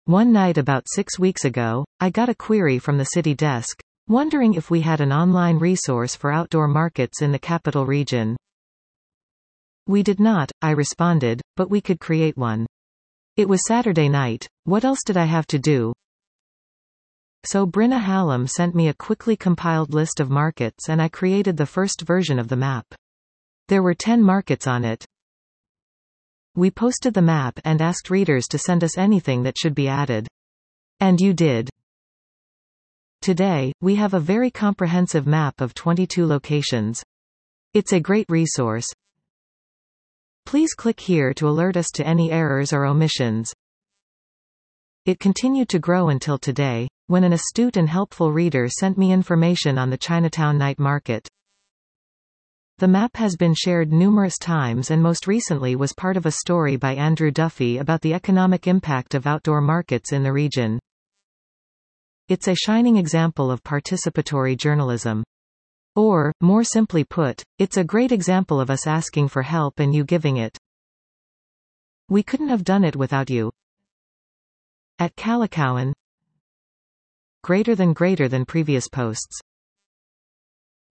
One night about 6 weeks ago, I got a query from the city desk, wondering if we had an online resource for outdoor markets in the capital region. We did not, I responded, but we could create one. It was Saturday night. What else did I have to do? So Brinna Hallam sent me a quickly compiled list of markets and I created the first version of the map. There were 10 markets on it. We posted the map and asked readers to send us anything that should be added. And you did. Today, we have a very comprehensive map of 22 locations. It's a great resource. Please click here to alert us to any errors or omissions. It continued to grow until today, when an astute and helpful reader sent me information on the Chinatown night market. The map has been shared numerous times and most recently was part of a story by Andrew Duffy about the economic impact of outdoor markets in the region. It's a shining example of participatory journalism. Or, more simply put, it's a great example of us asking for help and you giving it. We couldn't have done it without you. At Kalakauen. Greater than previous posts.